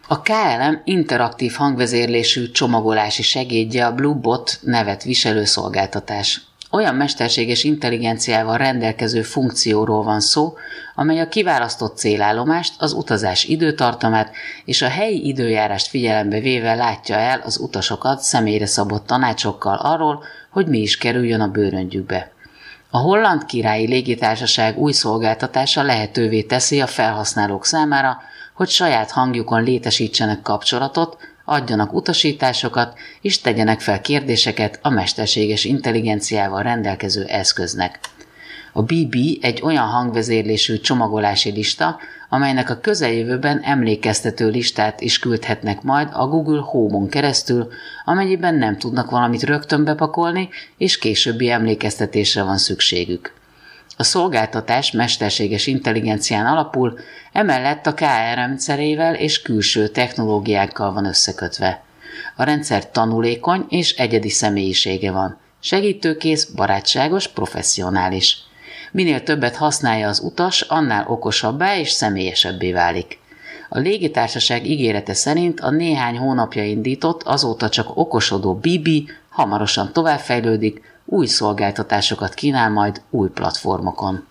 A KLM interaktív hangvezérlésű csomagolási segédje a Bluebot nevet viselő szolgáltatás. Olyan mesterséges intelligenciával rendelkező funkcióról van szó, amely a kiválasztott célállomást, az utazás időtartamát és a helyi időjárást figyelembe véve látja el az utasokat személyre szabott tanácsokkal arról, hogy mi is kerüljön a bőröndjükbe. A Holland Királyi Légitársaság új szolgáltatása lehetővé teszi a felhasználók számára, hogy saját hangjukon létesítsenek kapcsolatot, adjanak utasításokat és tegyenek fel kérdéseket a mesterséges intelligenciával rendelkező eszköznek. A BB egy olyan hangvezérlésű csomagolási lista, amelynek a közeljövőben emlékeztető listát is küldhetnek majd a Google Home-on keresztül, amennyiben nem tudnak valamit rögtön bepakolni, és későbbi emlékeztetésre van szükségük. A szolgáltatás mesterséges intelligencián alapul, emellett a KR rendszerével és külső technológiákkal van összekötve. A rendszer tanulékony és egyedi személyisége van. Segítőkész, barátságos, professzionális. Minél többet használja az utas, annál okosabbá és személyesebbé válik. A légitársaság ígérete szerint a néhány hónapja indított, azóta csak okosodó BB hamarosan továbbfejlődik, új szolgáltatásokat kínál majd új platformokon.